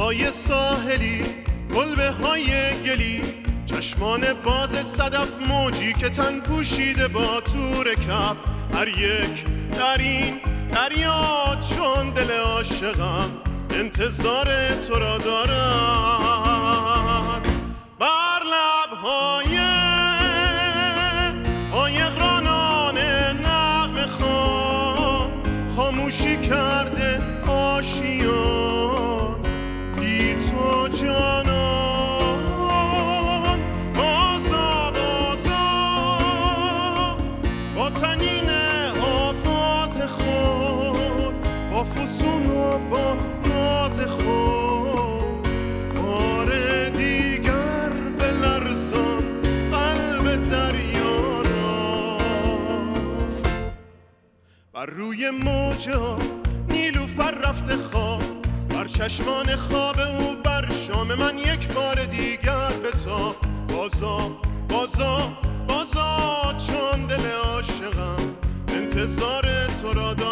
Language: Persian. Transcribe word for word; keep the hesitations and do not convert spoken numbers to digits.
های ساحلی، کلبه های گلی، چشمان باز صدف، موجی که تن پوشیده با تور کف. هر یک در این دریا چون دل عاشقم انتظار تو را دارد. بر لبهای عایق رانان نغمه خوان خاموشی کرده آشیان بی تو جانان. بازا بازا با تنین آواز خود، با فسون و با ناز خود، بار دیگر بلرزان قلب دریا را. بر روی موجا نیلوفر رفته خواب، بر چشمان خواب او، بر شام من یک بار دیگر بتاب. بازا بازا بازا چون دل عاشقم انتظار تو را دارم.